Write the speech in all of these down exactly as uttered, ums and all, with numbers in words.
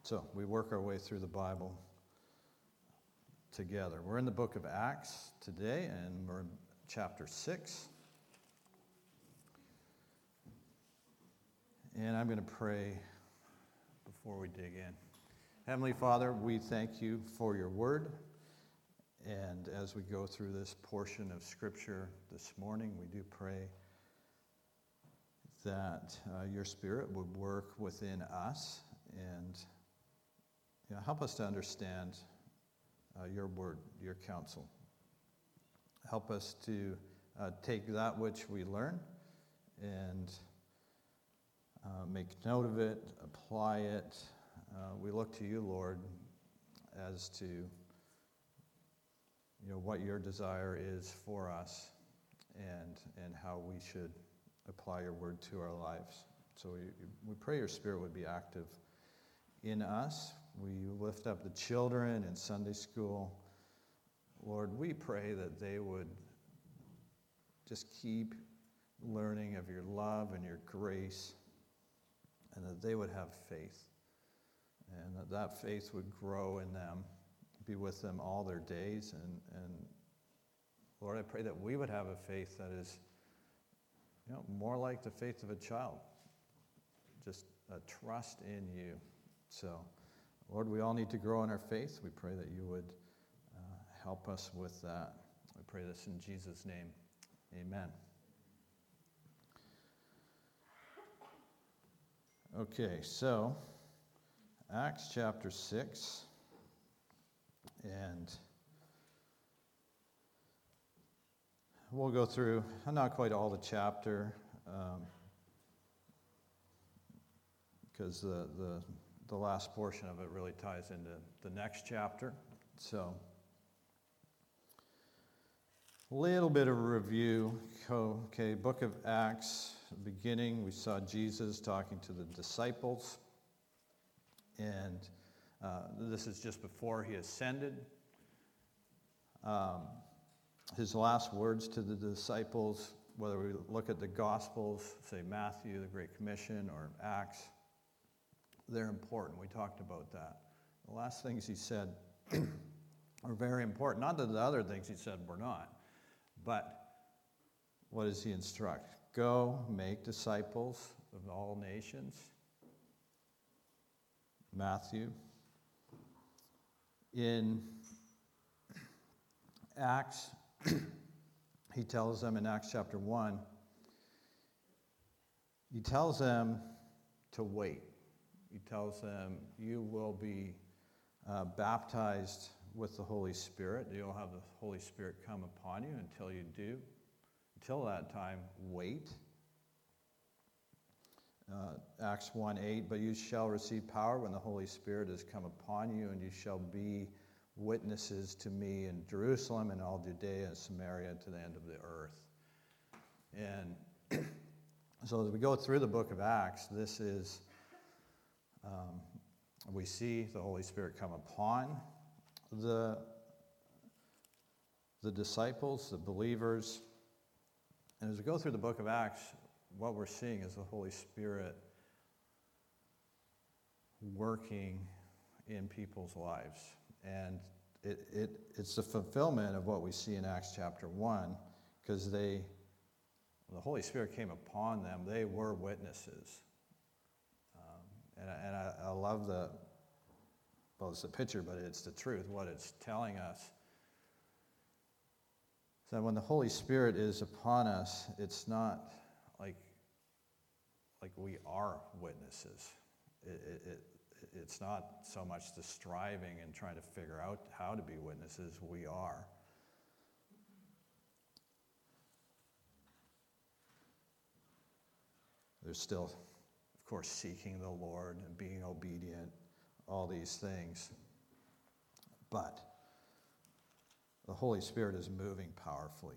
So we work our way through the Bible together. We're in the book of Acts today, and we're in chapter six. And I'm going to pray before we dig in. Heavenly Father, we thank you for your word. And as we go through this portion of Scripture this morning, we do pray that uh, your Spirit would work within us and you know, help us to understand uh, your word, your counsel. Help us to uh, take that which we learn and uh, make note of it, apply it. Uh, we look to you, Lord, as to you know what your desire is for us and and how we should apply your word to our lives. So we, we pray your Spirit would be active in us. We lift up the children in Sunday school. Lord, we pray that they would just keep learning of your love and your grace, and that they would have faith, and that that faith would grow in them, be with them all their days. And, and Lord, I pray that we would have a faith that is you know, more like the faith of a child, just a trust in you. So, Lord, we all need to grow in our faith. We pray that you would uh, help us with that. We pray this in Jesus' name. Amen. Okay, so Acts chapter six, and we'll go through, not quite all the chapter, um, because the, the the last portion of it really ties into the next chapter. So, a little bit of a review. Okay, book of Acts, beginning, we saw Jesus talking to the disciples, and uh, this is just before he ascended. Um, his last words to the disciples, whether we look at the Gospels, say Matthew, the Great Commission, or Acts, they're important. We talked about that. The last things he said are very important. Not that the other things he said were not, but what does he instruct? Go make disciples of all nations. Matthew. In Acts, he tells them in Acts chapter one, he tells them to wait. He tells them, you will be uh, baptized with the Holy Spirit. You'll have the Holy Spirit come upon you. Until you do, until that time, wait. Uh, Acts one eight, but you shall receive power when the Holy Spirit has come upon you, and you shall be witnesses to me in Jerusalem and all Judea and Samaria to the end of the earth. And so as we go through the book of Acts, this is Um, we see the Holy Spirit come upon the, the disciples, the believers. And as we go through the book of Acts, what we're seeing is the Holy Spirit working in people's lives. And it, it it's the fulfillment of what we see in Acts chapter one, because they, when the Holy Spirit came upon them, they were witnesses. And, I, and I, I love the, well, it's a picture, but it's the truth. What it's telling us is that when the Holy Spirit is upon us, it's not like, like we are witnesses. It, it, it, it's not so much the striving and trying to figure out how to be witnesses. We are. There's still, of course, seeking the Lord and being obedient, all these things. But the Holy Spirit is moving powerfully.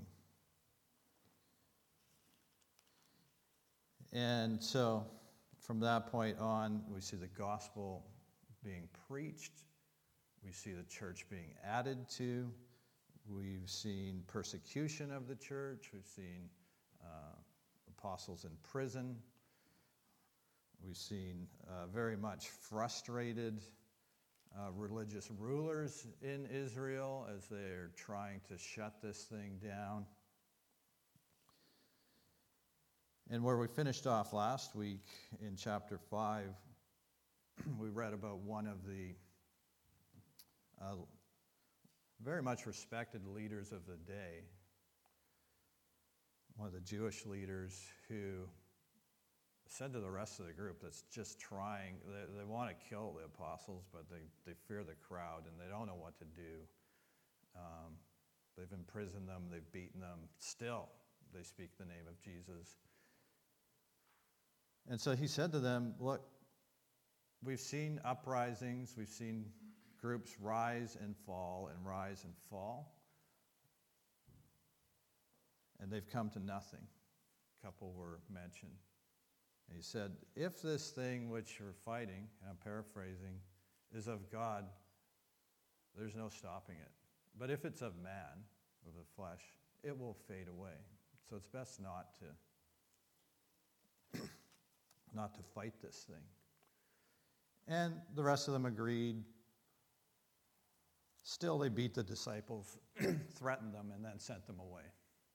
And so from that point on, we see the gospel being preached. We see the church being added to. We've seen persecution of the church. We've seen uh, apostles in prison. We've seen uh, very much frustrated uh, religious rulers in Israel as they're trying to shut this thing down. And where we finished off last week in chapter five, we read about one of the uh, very much respected leaders of the day, one of the Jewish leaders who said to the rest of the group that's just trying, they, they want to kill the apostles, but they, they fear the crowd and they don't know what to do. Um, they've imprisoned them, they've beaten them. Still, they speak the name of Jesus. And so he said to them, look, we've seen uprisings, we've seen groups rise and fall and rise and fall. And they've come to nothing. A couple were mentioned. And he said, if this thing which you're fighting, and I'm paraphrasing, is of God, there's no stopping it. But if it's of man, of the flesh, it will fade away. So it's best not to, not to fight this thing. And the rest of them agreed. Still, they beat the disciples, threatened them, and then sent them away.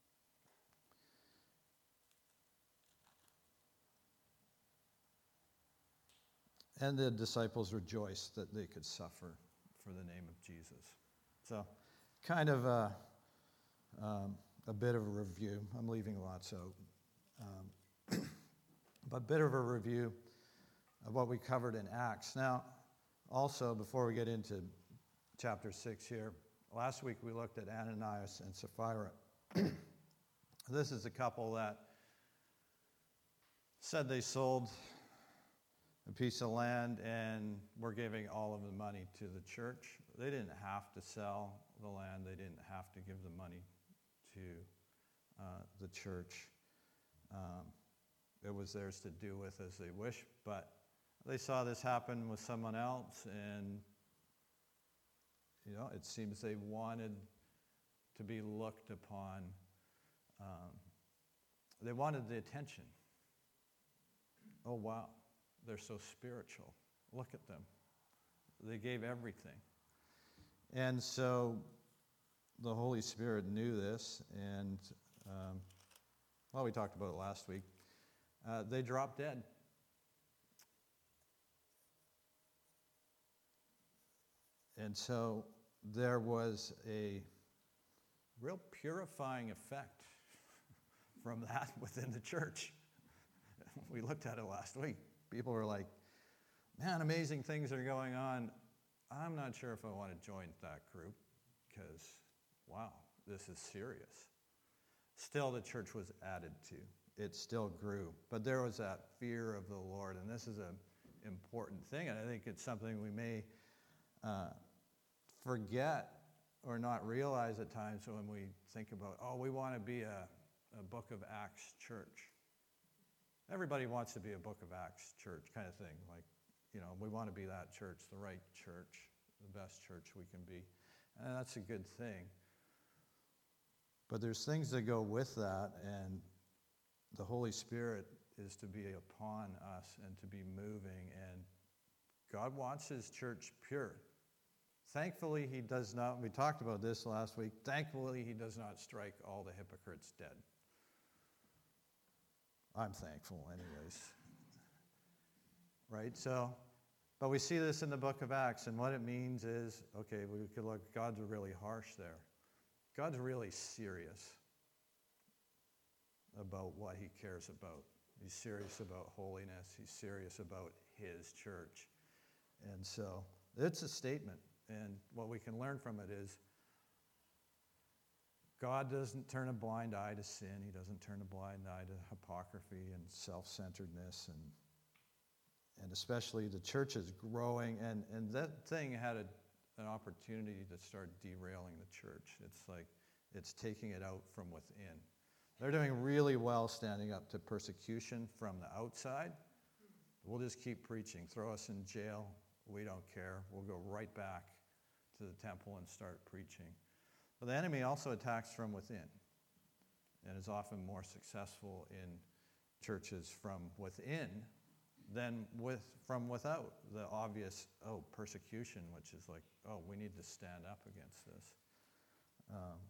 And the disciples rejoiced that they could suffer for the name of Jesus. So, kind of a, um, a bit of a review. I'm leaving lots out. Um, but a bit of a review of what we covered in Acts. Now, also, before we get into chapter six here, last week we looked at Ananias and Sapphira. This is a couple that said they sold a piece of land and were giving all of the money to the church. They didn't have to sell the land. They didn't have to give the money to uh, the church. Um, it was theirs to do with as they wish, but they saw this happen with someone else, and you know, it seems they wanted to be looked upon. Um, they wanted the attention. Oh, wow. They're so spiritual. Look at them. They gave everything. And so the Holy Spirit knew this, and, um, well, we talked about it last week. Uh, they dropped dead. And so there was a real purifying effect from that within the church. We looked at it last week. People were like, man, amazing things are going on. I'm not sure if I want to join that group because, wow, this is serious. Still, the church was added to. It still grew. But there was that fear of the Lord, and this is an important thing, and I think it's something we may uh, forget or not realize at times when we think about, oh, we want to be a, a Book of Acts church. Everybody wants to be a Book of Acts church kind of thing. Like, you know, we want to be that church, the right church, the best church we can be. And that's a good thing. But there's things that go with that, and the Holy Spirit is to be upon us and to be moving. And God wants his church pure. Thankfully, he does not, we talked about this last week, thankfully he does not strike all the hypocrites dead. I'm thankful anyways. Right? So, but we see this in the book of Acts, and what it means is, okay, we could look, God's really harsh there. God's really serious about what he cares about. He's serious about holiness. He's serious about his church. And so, it's a statement, and what we can learn from it is God doesn't turn a blind eye to sin. He doesn't turn a blind eye to hypocrisy and self-centeredness. And and especially the church is growing. And, and that thing had a, an opportunity to start derailing the church. It's like it's taking it out from within. They're doing really well standing up to persecution from the outside. We'll just keep preaching. Throw us in jail. We don't care. We'll go right back to the temple and start preaching. But the enemy also attacks from within and is often more successful in churches from within than with from without the obvious, oh, persecution, which is like, oh, we need to stand up against this. Um,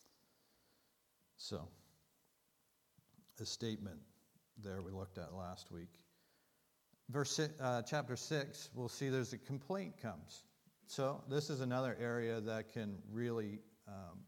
so, a statement there we looked at last week. Verse uh, chapter six, we'll see there's a complaint comes. So this is another area that can really um,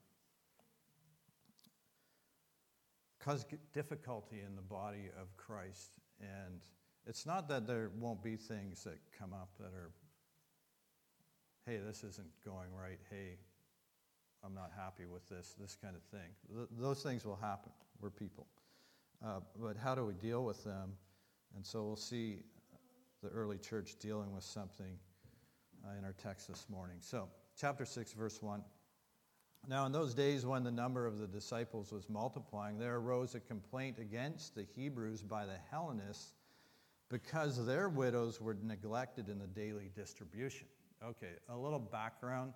cause difficulty in the body of Christ. And it's not that there won't be things that come up that are, hey, this isn't going right. Hey, I'm not happy with this, this kind of thing. Th- those things will happen. We're people. Uh, but how do we deal with them? And so we'll see the early church dealing with something uh, in our text this morning. So, chapter six, verse one. Now, in those days when the number of the disciples was multiplying, there arose a complaint against the Hebrews by the Hellenists because their widows were neglected in the daily distribution. Okay, a little background.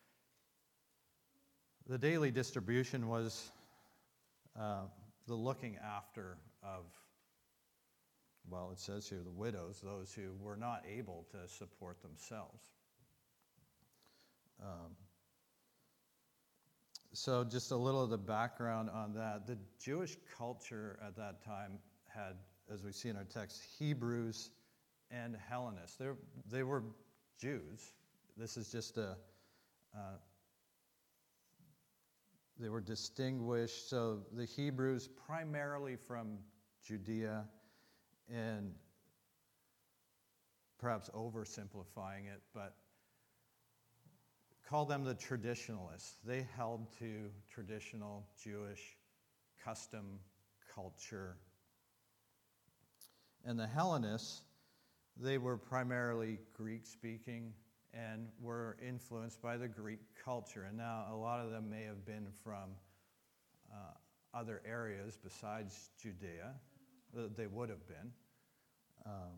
The daily distribution was uh, the looking after of, well, it says here, the widows, those who were not able to support themselves. Um, so just a little of the background on that. The Jewish culture at that time had, as we see in our text, Hebrews and Hellenists. They're, they were Jews. This is just a, uh, they were distinguished. So the Hebrews primarily from Judea, and perhaps oversimplifying it, but call them the traditionalists. They held to traditional Jewish custom, culture. And the Hellenists, they were primarily Greek-speaking and were influenced by the Greek culture. And now a lot of them may have been from uh, other areas besides Judea. They would have been. Um,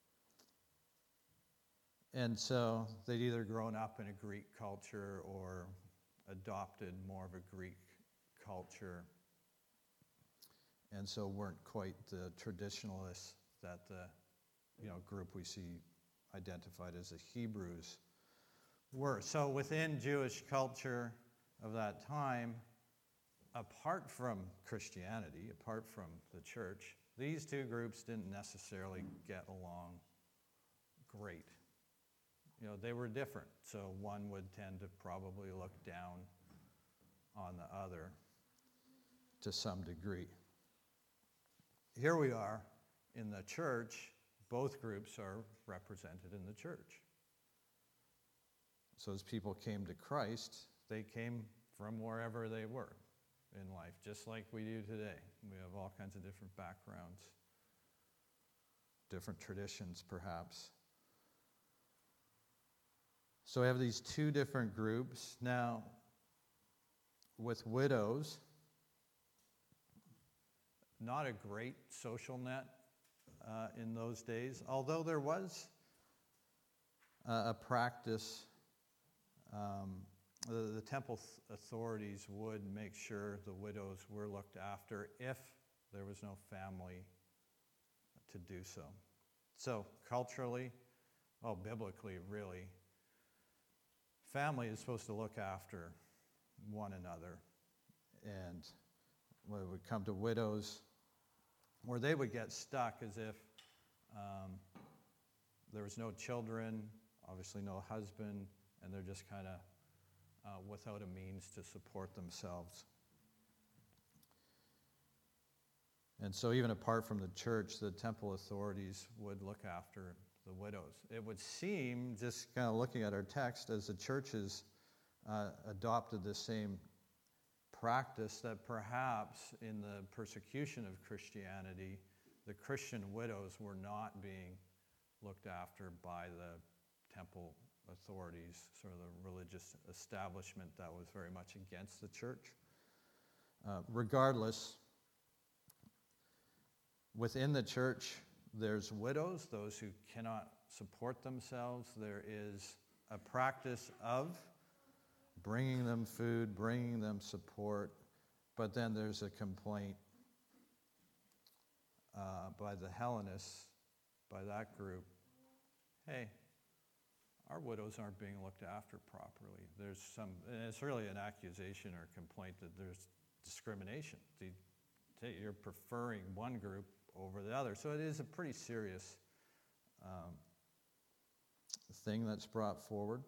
and so they'd either grown up in a Greek culture or adopted more of a Greek culture, and so weren't quite the traditionalists that the you know group we see identified as the Hebrews were. So within Jewish culture of that time, apart from Christianity, apart from the church, these two groups didn't necessarily get along great. You know, they were different, so one would tend to probably look down on the other to some degree. Here we are in the church. Both groups are represented in the church. So as people came to Christ, they came from wherever they were in life, just like we do today. We have all kinds of different backgrounds, different traditions, perhaps. So we have these two different groups. Now, with widows, not a great social net uh, in those days, although there was uh, a practice. Um, the, the temple th- authorities would make sure the widows were looked after if there was no family to do so. So culturally, well, biblically, really, family is supposed to look after one another. And when it would come to widows, where they would get stuck as if um, there was no children, obviously no husband, and they're just kind of uh, without a means to support themselves. And so even apart from the church, the temple authorities would look after the widows. It would seem, just kind of looking at our text, as the churches uh, adopted the same practice, that perhaps in the persecution of Christianity, the Christian widows were not being looked after by the temple authorities, sort of the religious establishment that was very much against the church. Uh, regardless, within the church, there's widows, those who cannot support themselves. There is a practice of bringing them food, bringing them support, but then there's a complaint uh, by the Hellenists by that group, hey, our widows aren't being looked after properly. There's some, and it's really an accusation or complaint that there's discrimination. You're preferring one group over the other. So it is a pretty serious um, thing that's brought forward.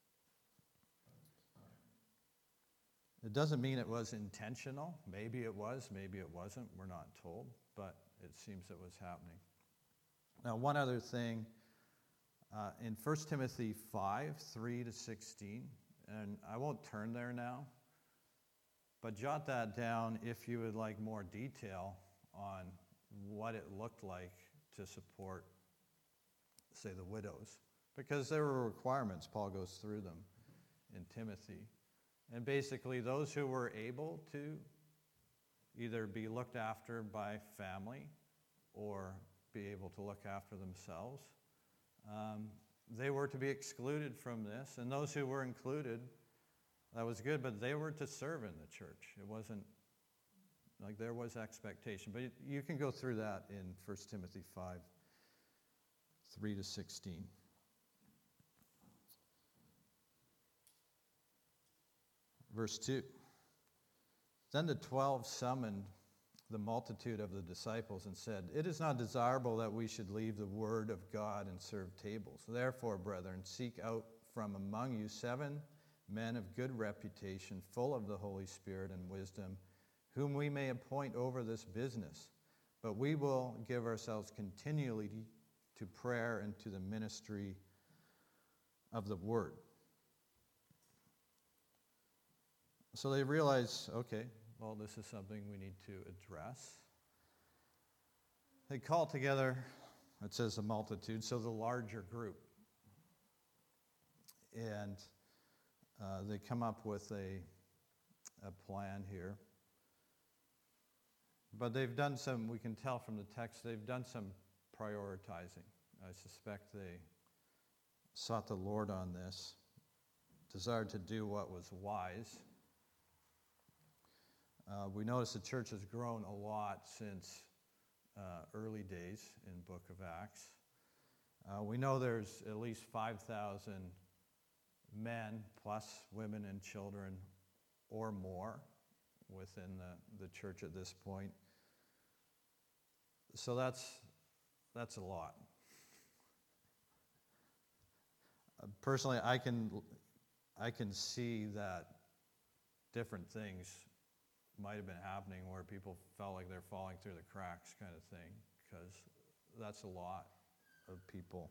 It doesn't mean it was intentional. Maybe it was, maybe it wasn't. We're not told, but it seems it was happening. Now, one other thing, uh, in First Timothy five, three to sixteen, and I won't turn there now, but jot that down if you would like more detail on what it looked like to support, say, the widows. Because there were requirements, Paul goes through them in Timothy. And basically, those who were able to either be looked after by family or be able to look after themselves, um, they were to be excluded from this. And those who were included, that was good, but they were to serve in the church. It wasn't like there was expectation. But you can go through that in First Timothy five, three to sixteen. Verse two. Then the twelve summoned the multitude of the disciples and said, "It is not desirable that we should leave the word of God and serve tables. Therefore, brethren, seek out from among you seven men of good reputation, full of the Holy Spirit and wisdom, whom we may appoint over this business. But we will give ourselves continually to prayer and to the ministry of the word." So they realize, okay, well, this is something we need to address. They call together, it says the multitude, so the larger group. And uh, they come up with a, a plan here. But they've done some, we can tell from the text, they've done some prioritizing. I suspect they sought the Lord on this, desired to do what was wise. Uh, we notice the church has grown a lot since uh, early days in Book of Acts. Uh, we know there's at least five thousand men plus women and children or more within the, the church at this point. So that's that's a lot. Uh, personally, I can I can see that different things might have been happening where people felt like they're falling through the cracks kind of thing, because that's a lot of people.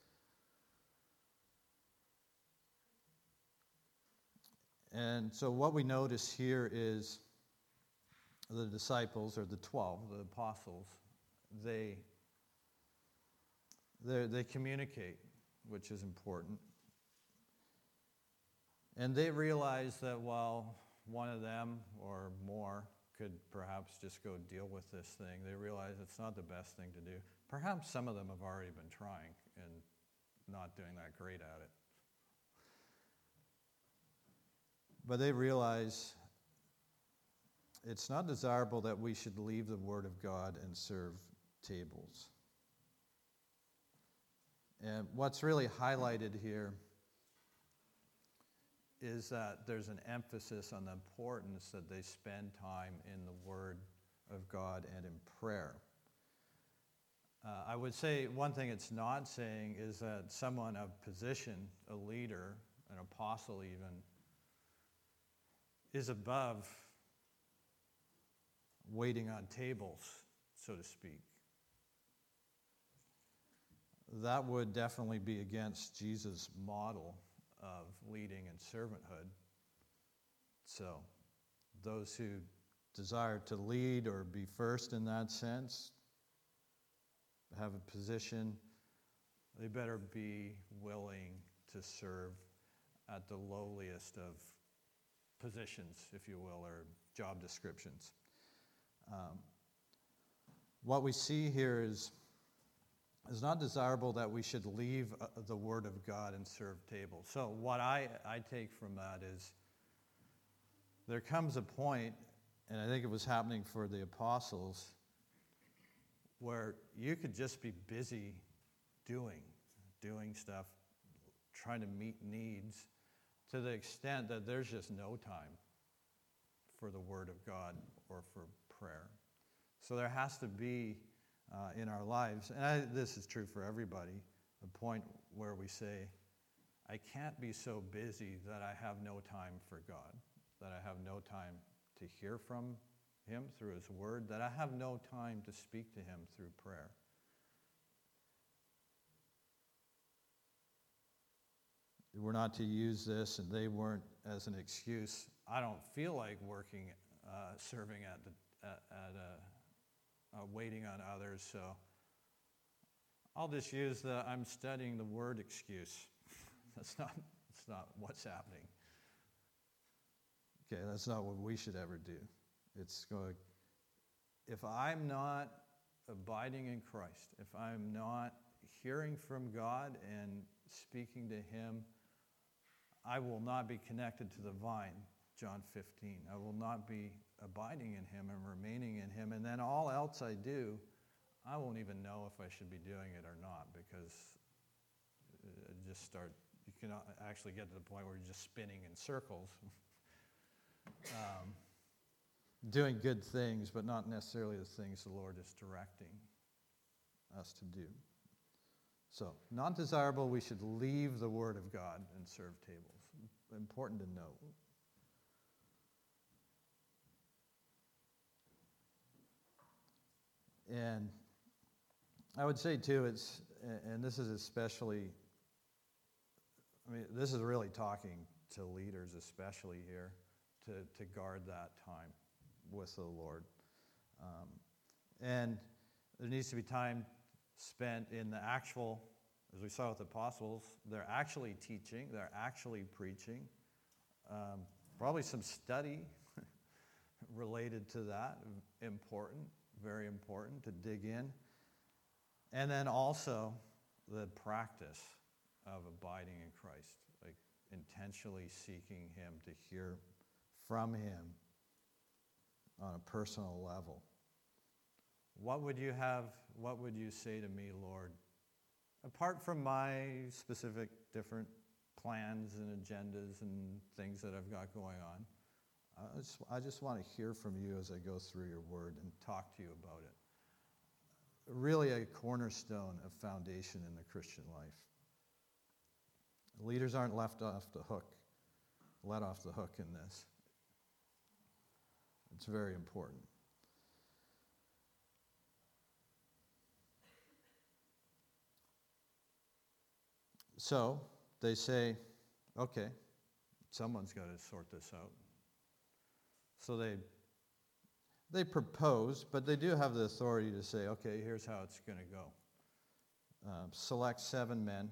And so what we notice here is the disciples, or the twelve, the apostles, they they communicate, which is important. And they realize that while one of them or more could perhaps just go deal with this thing, they realize it's not the best thing to do. Perhaps some of them have already been trying and not doing that great at it. But they realize it's not desirable that we should leave the Word of God and serve tables. And what's really highlighted here is that there's an emphasis on the importance that they spend time in the Word of God and in prayer. Uh, I would say one thing it's not saying is that someone of position, a leader, an apostle even, is above waiting on tables, so to speak. That would definitely be against Jesus' model of leading and servanthood. So those who desire to lead or be first in that sense, have a position, they better be willing to serve at the lowliest of positions, if you will, or job descriptions. Um, what we see here is It's not desirable that we should leave uh, the Word of God and serve tables. So what I, I take from that is there comes a point, and I think it was happening for the apostles, where you could just be busy doing, doing stuff, trying to meet needs to the extent that there's just no time for the Word of God or for prayer. So there has to be uh, in our lives, and I, this is true for everybody, a point where we say, I can't be so busy that I have no time for God, that I have no time to hear from Him through His Word, that I have no time to speak to Him through prayer. We're not to use this, and they weren't, as an excuse. I don't feel like working, uh, serving at the at, at uh, uh, waiting on others, so I'll just use the I'm studying the Word excuse. That's not that's not what's happening. Okay, that's not what we should ever do. It's going. If I'm not abiding in Christ, if I'm not hearing from God and speaking to Him, I will not be connected to the vine, John fifteen. I will not be abiding in Him and remaining in Him. And then all else I do, I won't even know if I should be doing it or not, because it just start, you can actually get to the point where you're just spinning in circles. um, doing good things, but not necessarily the things the Lord is directing us to do. So, not desirable, we should leave the Word of God and serve tables. Important to note. And I would say, too, it's, and this is especially, I mean, this is really talking to leaders especially here, to, to guard that time with the Lord. Um, and there needs to be time spent in the actual, as we saw with the apostles, they're actually teaching, they're actually preaching. Um, probably some study related to that, important, very important to dig in. And then also the practice of abiding in Christ, like intentionally seeking Him, to hear from Him on a personal level. What would you have, what would you say to me, Lord? Apart from my specific different plans and agendas and things that I've got going on, I just, I just want to hear from you as I go through your Word and talk to you about it. Really a cornerstone of foundation in the Christian life. Leaders aren't left off the hook, let off the hook in this. It's very important. So they say, okay, someone's got to sort this out. So they they propose, but they do have the authority to say, okay, here's how it's going to go. Uh, select seven men.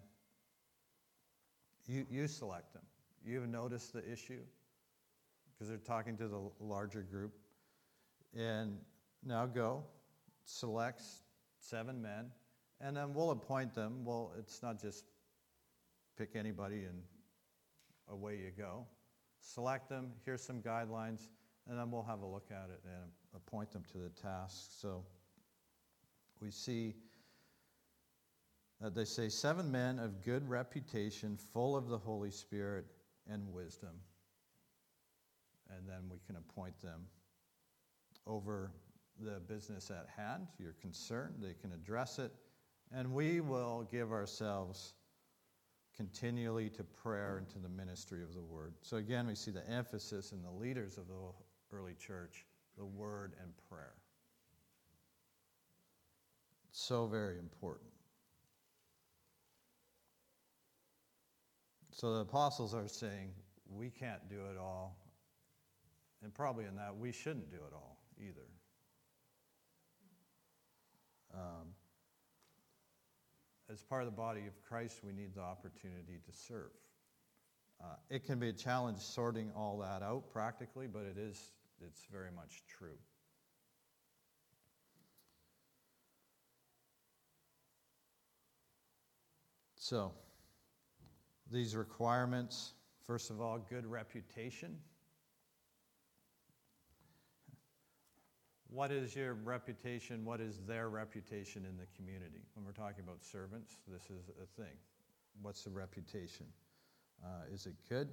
You, you select them. You've noticed the issue because they're talking to the larger group. And now go, select seven men, and then we'll appoint them. Well, it's not just pick anybody and away you go. Select them, here's some guidelines, and then we'll have a look at it and appoint them to the task. So we see that they say seven men of good reputation, full of the Holy Spirit and wisdom. And then we can appoint them over the business at hand, your concern. They can address it. And we will give ourselves continually to prayer and to the ministry of the Word. So again, we see the emphasis in the leaders of the early church, the Word and prayer. So very important. So the apostles are saying, we can't do it all. And probably in that, we shouldn't do it all either. Um, as part of the body of Christ, we need the opportunity to serve. Uh, it can be a challenge sorting all that out practically, but it is, it's very much true. So, these requirements, first of all, good reputation. what is your reputation? What is their reputation in the community? When we're talking about servants, this is a thing. What's the reputation? Uh, is it good?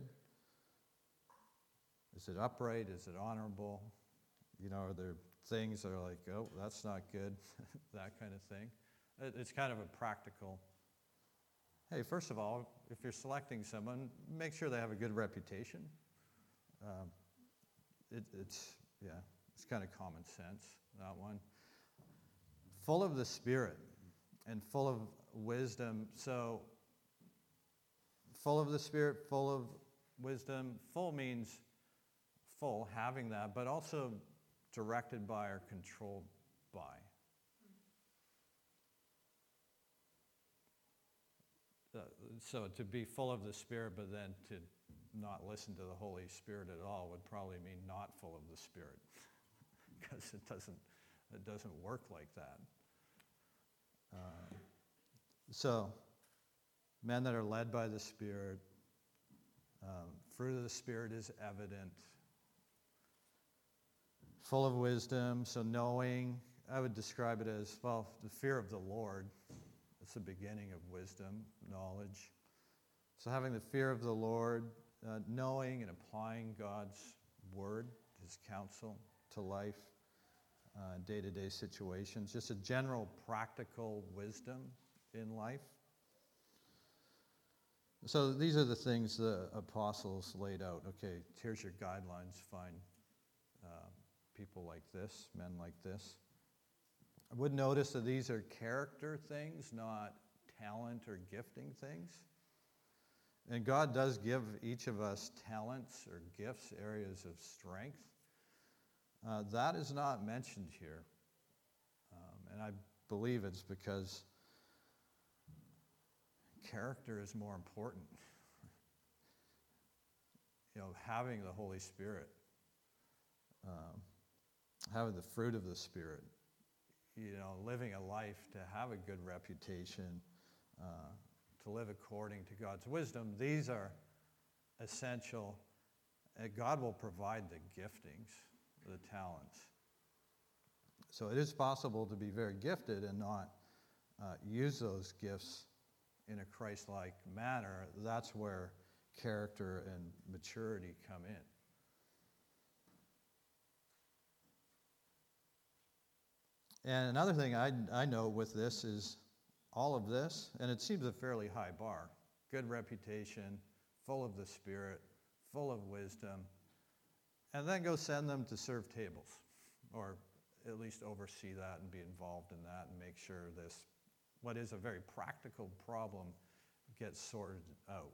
Is it upright? Is it honorable? You know, are there things that are like, oh, that's not good, that kind of thing? It, it's kind of a practical, hey, first of all, if you're selecting someone, make sure they have a good reputation. Um, it, it's, yeah, it's kind of common sense, that one. Full of the Spirit and full of wisdom. So, full of the Spirit, full of wisdom. Full means full, having that, but also directed by or controlled by. Uh, so to be full of the Spirit, but then to not listen to the Holy Spirit at all would probably mean not full of the Spirit, because it doesn't it doesn't work like that. Uh, so, men that are led by the Spirit, um, fruit of the Spirit is evident. Full of wisdom, so knowing, I would describe it as, well, the fear of the Lord. It's the beginning of wisdom, knowledge. So having the fear of the Lord, uh, knowing and applying God's word, his counsel to life, uh, day-to-day situations. Just a general practical wisdom in life. So these are the things the apostles laid out. Okay, here's your guidelines. Find uh, people like this, men like this. I would notice that these are character things, not talent or gifting things. And God does give each of us talents or gifts, areas of strength. Uh, that is not mentioned here. Um, and I believe it's because character is more important. You know, having the Holy Spirit, um, having the fruit of the Spirit, you know, living a life to have a good reputation, uh, to live according to God's wisdom, these are essential. Uh, God will provide the giftings, the talents. So it is possible to be very gifted and not uh, use those gifts in a Christ-like manner. That's where character and maturity come in. And another thing I, I know with this is all of this, and it seems a fairly high bar. Good reputation, full of the Spirit, full of wisdom, and then go send them to serve tables, or at least oversee that and be involved in that and make sure this, what is a very practical problem, gets sorted out.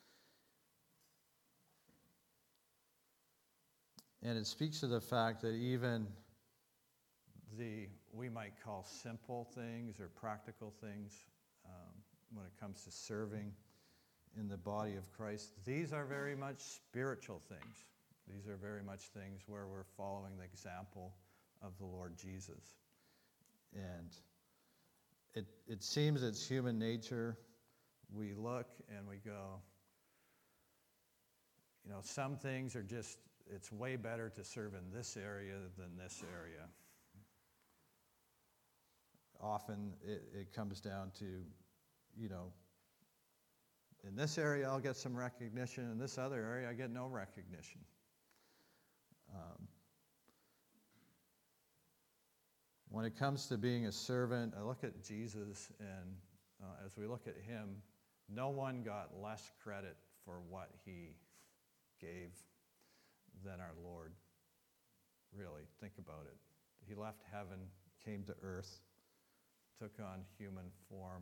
And it speaks to the fact that even the, we might call simple things or practical things um, when it comes to serving in the body of Christ, these are very much spiritual things. These are very much things where we're following the example of the Lord Jesus. And it, it seems it's human nature. We look and we go, you know, some things are just, it's way better to serve in this area than this area. Often it, it comes down to, you know, in this area I'll get some recognition, in this other area I get no recognition. Um, when it comes to being a servant, I look at Jesus, and uh, as we look at him, no one got less credit for what he gave than our Lord. Really, think about it. He left heaven, came to earth, took on human form,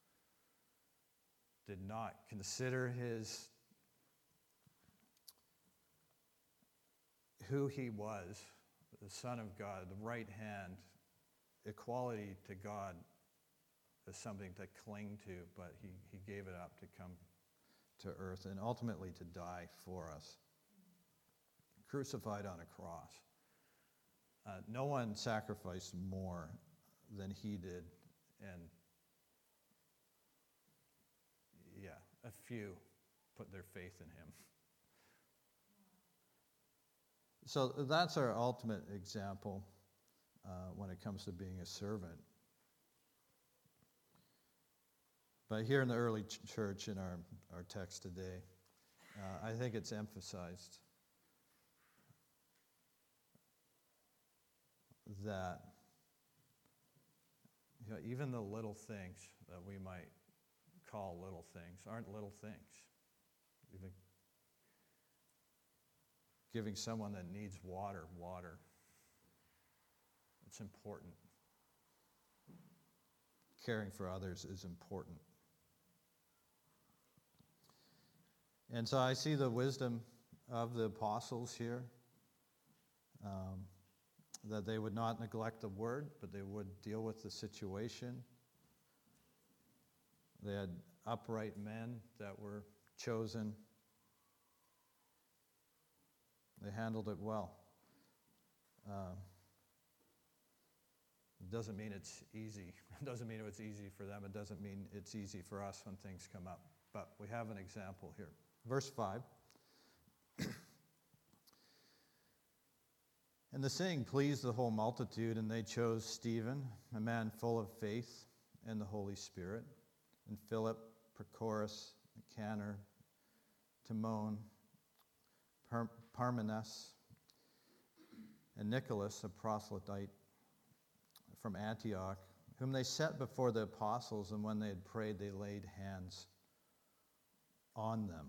did not consider his who he was, the Son of God, the right hand, equality to God as something to cling to, but he, he gave it up to come to earth and ultimately to die for us. Crucified on a cross. Uh, no one sacrificed more than he did, and yeah, a few put their faith in him. So that's our ultimate example. uh, when it comes to being a servant. But here in the early ch- church, in our, our text today, uh, I think it's emphasized that, you know, even the little things that we might call little things aren't little things. Even giving someone that needs water, water. It's important. Caring for others is important. And so I see the wisdom of the apostles here, um, that they would not neglect the word, but they would deal with the situation. They had upright men that were chosen. They handled it well. Um, it doesn't mean it's easy. It doesn't mean it's easy for them. It doesn't mean it's easy for us when things come up. But we have an example here. Verse five. And the saying pleased the whole multitude, and they chose Stephen, a man full of faith and the Holy Spirit, and Philip, Prochorus, Nicanor, Timon, Par- Parmenas, and Nicholas, a proselyte from Antioch, whom they set before the apostles, and when they had prayed, they laid hands on them.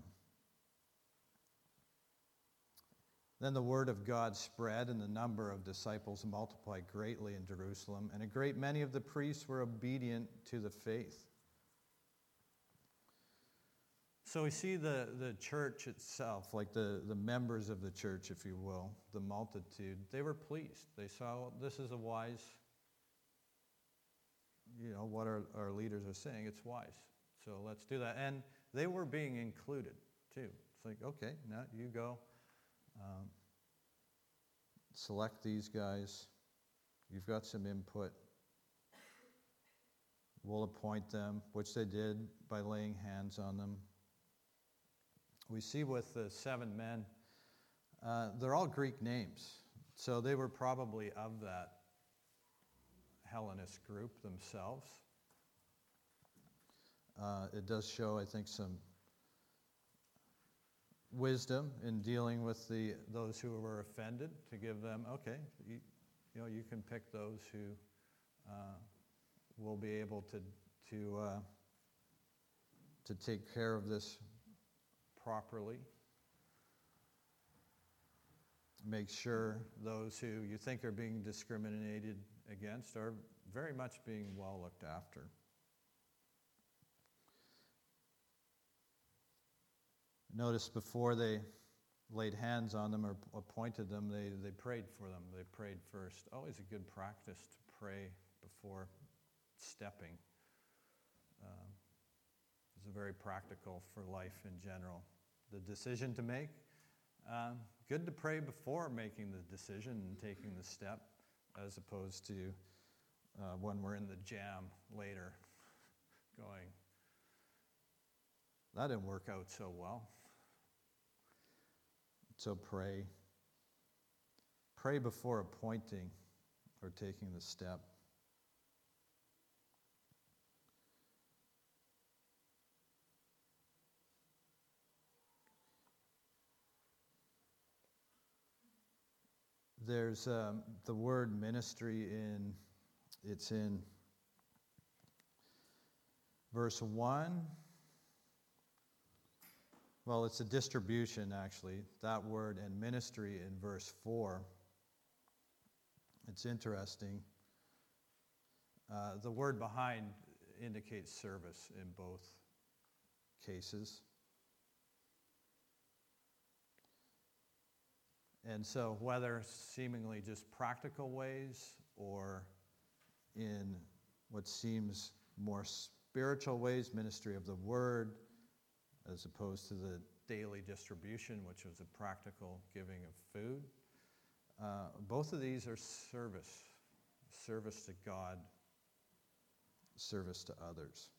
Then the word of God spread, and the number of disciples multiplied greatly in Jerusalem, and a great many of the priests were obedient to the faith. So we see the, the church itself, like the, the members of the church, if you will, the multitude, they were pleased. They saw, this is a wise, you know, what our, our leaders are saying, it's wise. So let's do that. And they were being included, too. It's like, okay, now you go. Um, select these guys. You've got some input. We'll appoint them, which they did by laying hands on them. We see with the seven men, uh, they're all Greek names. So they were probably of that Hellenist group themselves. Uh, it does show, I think, some wisdom in dealing with the those who were offended, to give them, okay, you, you know, you can pick those who uh, will be able to to uh, to take care of this properly. Make sure those who you think are being discriminated against are very much being well looked after. Notice before they laid hands on them or appointed them, they, they prayed for them. They prayed first. Always a good practice to pray before stepping. Um, it's very practical for life in general. The decision to make, um, good to pray before making the decision and taking the step, as opposed to uh, when we're in the jam later going, that didn't work out so well. So pray. Pray before appointing or taking the step. There's um, the word ministry in, it's in verse one. Well, it's a distribution, actually, that word, and ministry in verse four. It's interesting. Uh, the word behind indicates service in both cases. And so whether seemingly just practical ways or in what seems more spiritual ways, ministry of the word, as opposed to the daily distribution, which was a practical giving of food. Uh, both of these are service, service to God, service to others.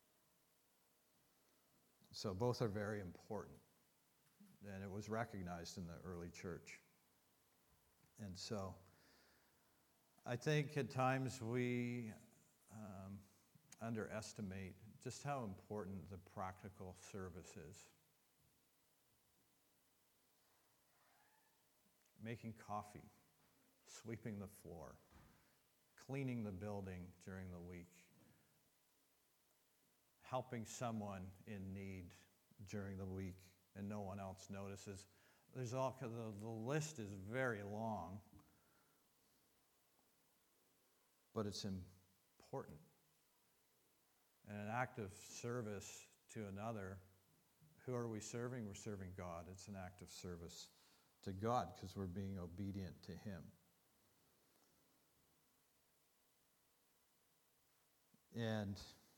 So both are very important, and it was recognized in the early church. And so I think at times we um, underestimate just how important the practical service is. Making coffee, sweeping the floor, cleaning the building during the week, helping someone in need during the week and no one else notices. There's all, the, the list is very long, but it's important. And an act of service to another, who are we serving? We're serving God. It's an act of service to God because we're being obedient to Him. And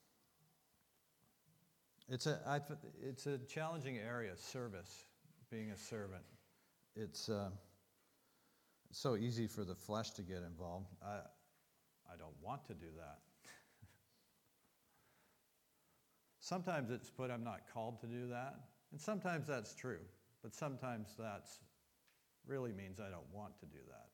it's a, I, it's a challenging area, service, being a servant. It's uh, so easy for the flesh to get involved. I, I don't want to do that. Sometimes it's put, I'm not called to do that. And sometimes that's true. But sometimes that's really means I don't want to do that.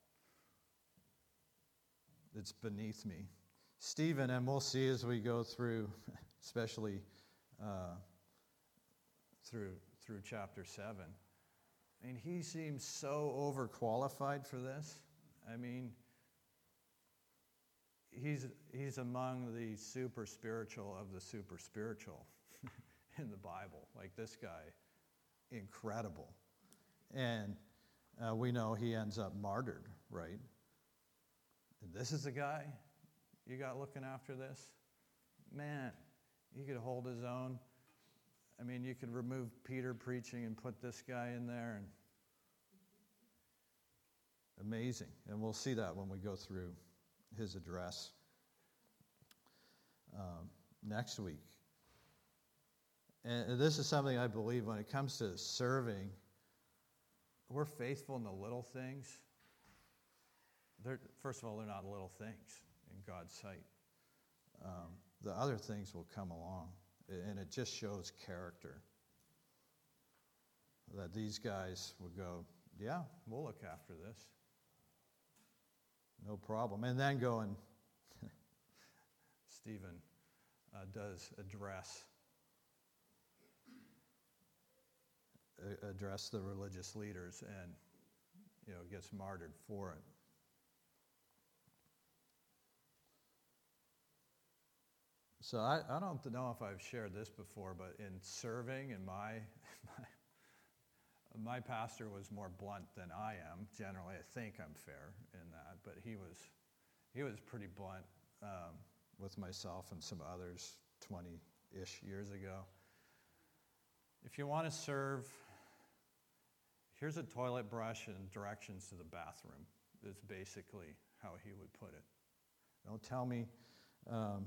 It's beneath me. Stephen, and we'll see as we go through, especially uh, through through chapter seven. I mean, he seems so overqualified for this. I mean, he's he's among the super spiritual of the super spiritual in the Bible. Like this guy, incredible. And uh, we know he ends up martyred, right? And this is the guy you got looking after this? Man, he could hold his own. I mean, you could remove Peter preaching and put this guy in there. And amazing. And we'll see that when we go through his address um, next week. And this is something I believe when it comes to serving, we're faithful in the little things. They're, first of all, they're not little things in God's sight. Um, the other things will come along, and it just shows character. That these guys would go, yeah, we'll look after this. No problem. And then go and Stephen uh, does address uh, address the religious leaders and, you know, gets martyred for it. So I, I don't know if I've shared this before, but in serving, in my, my my pastor was more blunt than I am. Generally, I think I'm fair in that, but he was he was pretty blunt um, with myself and some others twenty-ish years ago. If you want to serve, here's a toilet brush and directions to the bathroom. That's basically how he would put it. Don't tell me um,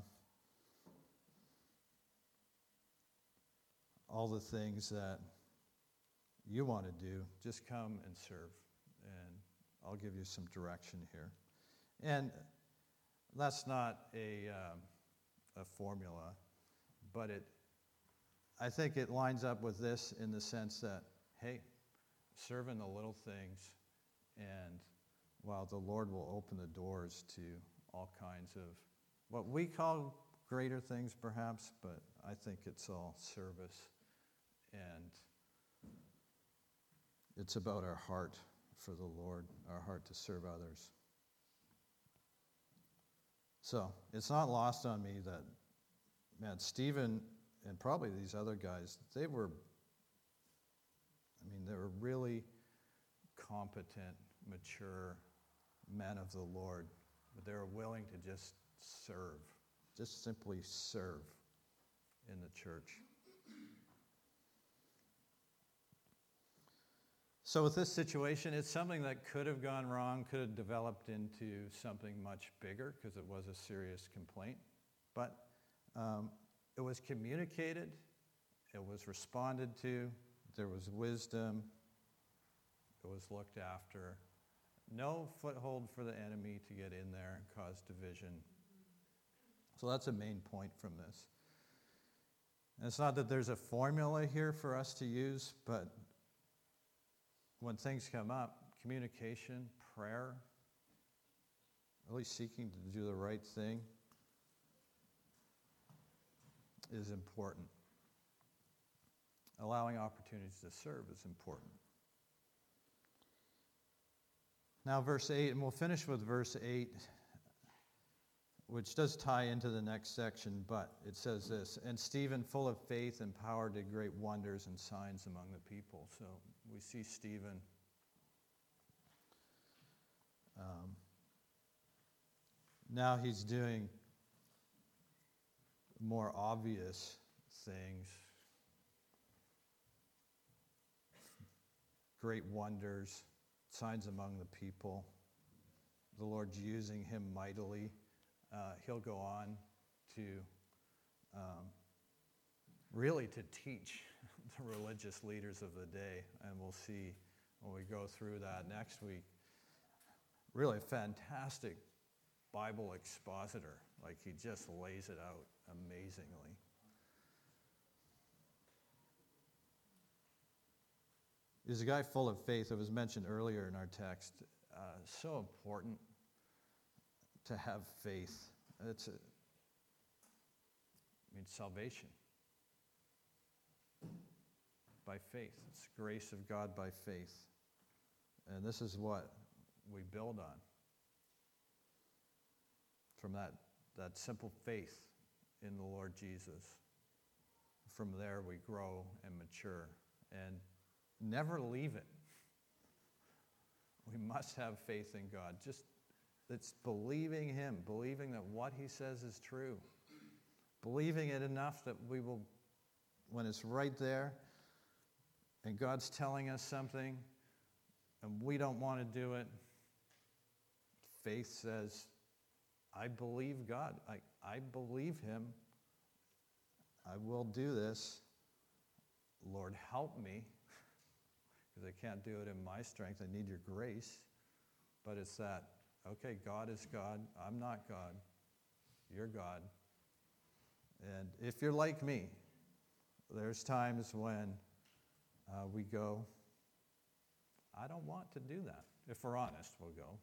all the things that you want to do. Just come and serve, and I'll give you some direction here. And that's not a um, a formula, but it. I think it lines up with this in the sense that, hey, serve in the little things, and while the Lord will open the doors to all kinds of what we call greater things, perhaps, but I think it's all service, and it's about our heart for the Lord, our heart to serve others. So it's not lost on me that, man, Stephen and probably these other guys, they were, I mean, they were really competent, mature men of the Lord, but they were willing to just serve, just simply serve in the church. So with this situation, it's something that could have gone wrong, could have developed into something much bigger because it was a serious complaint. But um, it was communicated, it was responded to, there was wisdom, it was looked after. No foothold for the enemy to get in there and cause division. So that's a main point from this. And it's not that there's a formula here for us to use, but when things come up, communication, prayer, at least seeking to do the right thing, is important. Allowing opportunities to serve is important. Now, verse eight, and we'll finish with verse eight, which does tie into the next section, but it says this, and Stephen, full of faith and power, did great wonders and signs among the people. So we see Stephen um, now he's doing more obvious things, great wonders, signs among the people. The Lord's using him mightily. Uh, he'll go on to um, really to teach the religious leaders of the day, and we'll see when we go through that next week. Really fantastic Bible expositor. Like, he just lays it out amazingly. He's a guy full of faith. It was mentioned earlier in our text. Uh, so important to have faith. It's a, I mean, salvation by faith. It's the grace of God by faith. And this is what we build on. From that, that simple faith in the Lord Jesus. From there we grow and mature and never leave it. We must have faith in God. Just it's believing him, believing that what he says is true. Believing it enough that we will, when it's right there and God's telling us something and we don't want to do it, faith says, I believe God. I, I believe him. I will do this. Lord, help me. Because I can't do it in my strength. I need your grace. But it's that, okay, God is God. I'm not God. You're God. And if you're like me, there's times when uh, we go, I don't want to do that. If we're honest, we'll go.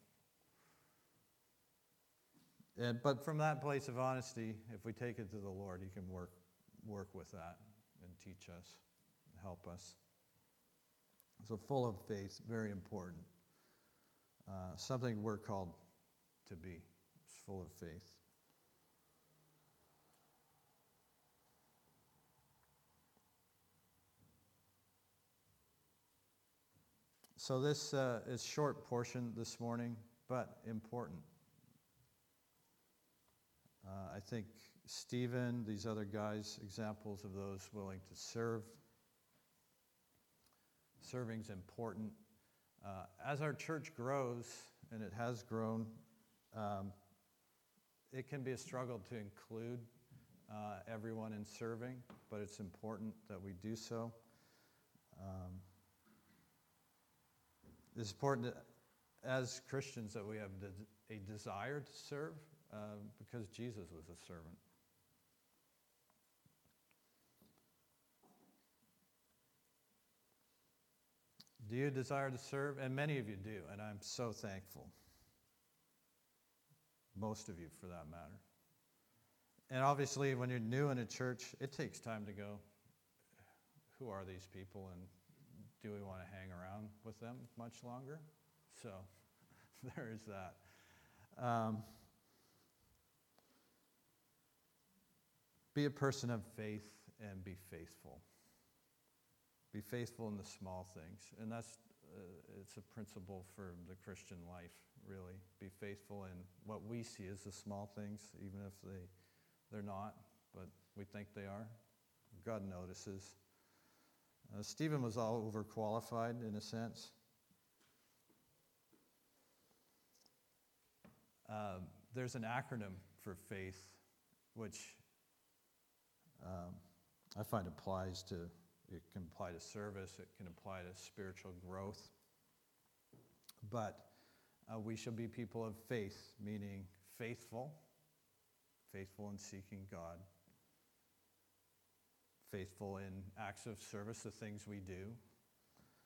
And, but from that place of honesty, if we take it to the Lord, he can work, work with that and teach us, help us. So full of faith, very important. Uh, something we're called to be, is full of faith. So this uh, is a short portion this morning, but important. Uh, I think Stephen, these other guys, examples of those willing to serve. Serving's important. Uh, as our church grows, and it has grown, um, it can be a struggle to include uh, everyone in serving, but it's important that we do so. Um, it's important that, as Christians, that we have a desire to serve uh, because Jesus was a servant. Do you desire to serve? And many of you do, and I'm so thankful. Most of you, for that matter. And obviously, when you're new in a church, it takes time to go, who are these people, and do we want to hang around with them much longer? So, there is that. Um, be a person of faith and be faithful. Be faithful in the small things. And that's, uh, it's a principle for the Christian life, really. Be faithful in what we see as the small things, even if they, they're not, but we think they are. God notices. Uh, Stephen was all overqualified, in a sense. Uh, there's an acronym for faith, which um, I find applies to It can apply to service. It can apply to spiritual growth. But uh, we shall be people of faith, meaning faithful, faithful in seeking God, faithful in acts of service, the things we do,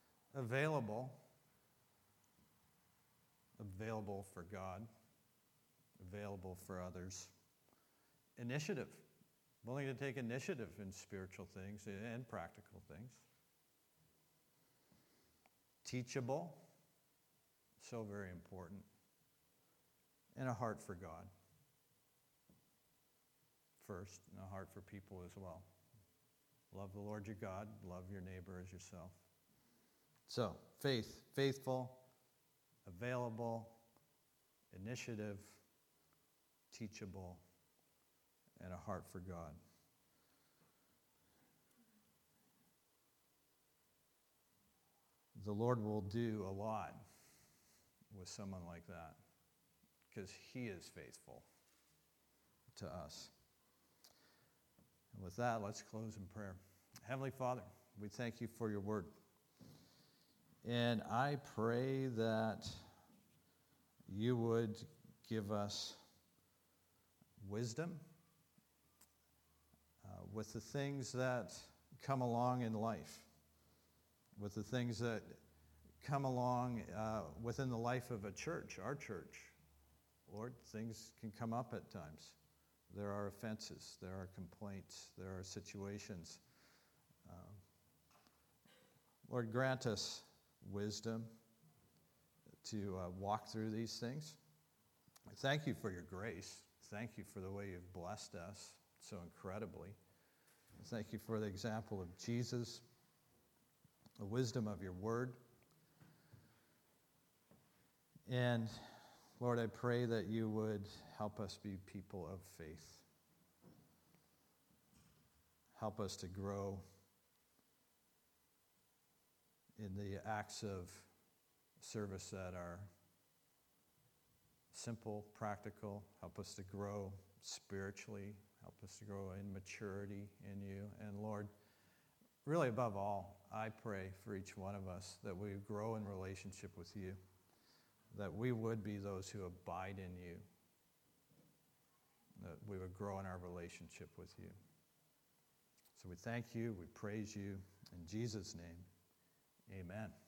available, available for God, available for others. Initiative, willing to take initiative in spiritual things and practical things. Teachable, so very important. And a heart for God first, and a heart for people as well. Love the Lord your God, love your neighbor as yourself. So, faith, faithful, available, initiative, teachable, and a heart for God. The Lord will do a lot with someone like that because he is faithful to us. And with that, let's close in prayer. Heavenly Father, we thank you for your word. And I pray that you would give us wisdom uh, with the things that come along in life, with the things that come along uh, within the life of a church, our church. Lord, things can come up at times. There are offenses, there are complaints, there are situations. Um, Lord, grant us wisdom to uh, walk through these things. Thank you for your grace. Thank you for the way you've blessed us so incredibly. Thank you for the example of Jesus, the wisdom of your word. And Lord, I pray that you would help us be people of faith. Help us to grow in the acts of service that are simple, practical. Help us to grow spiritually. Help us to grow in maturity in you. And Lord, really above all, I pray for each one of us that we grow in relationship with you, that we would be those who abide in you, that we would grow in our relationship with you. So we thank you, we praise you. In Jesus' name, amen.